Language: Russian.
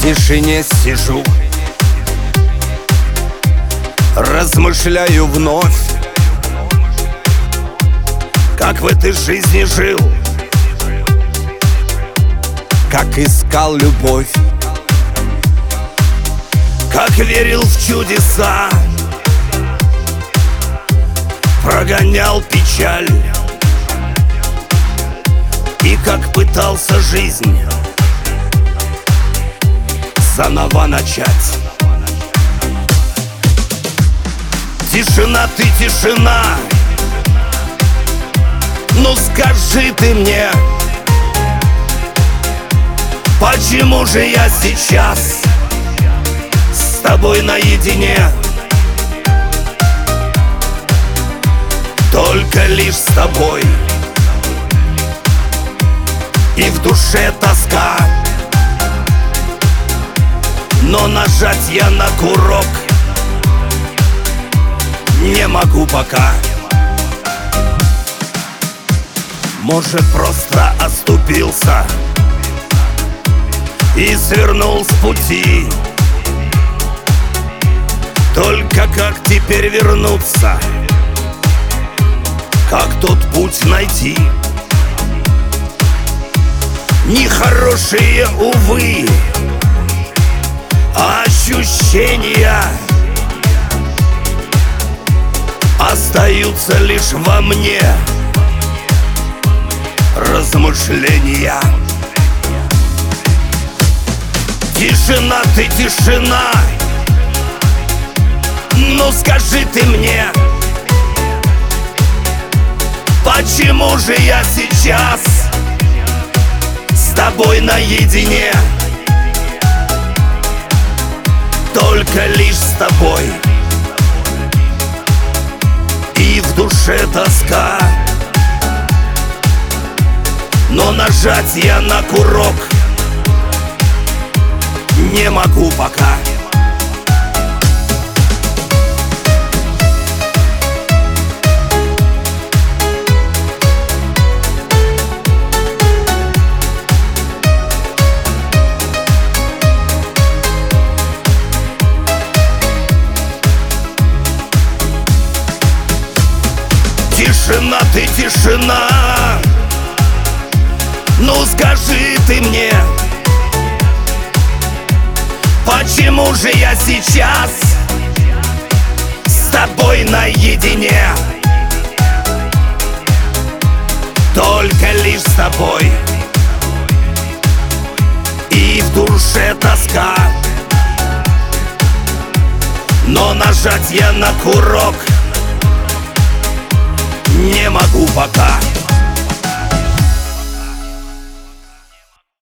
тишине сижу, размышляю вновь, как в этой жизни жил, как искал любовь, как верил в чудеса, прогонял печаль, и как пытался жизнь заново начать. Тишина, ты тишина, ну скажи ты мне, почему же я сейчас с тобой наедине? Только лишь с тобой, и в душе тоска, но нажать я на курок не могу пока. Может, просто оступился и свернул с пути. Только как теперь вернуться, как тот путь найти? Нехорошие, увы, ощущения остаются лишь во мне, размышления. Тишина, ты тишина, ну скажи ты мне, почему же я сейчас с тобой наедине? Только лишь с тобой, и в душе тоска, но нажать я на курок не могу пока. Тишина, ты тишина, ну скажи ты мне, почему же я сейчас с тобой наедине? Только лишь с тобой, и в душе тоска, но нажать я на курок не могу пока.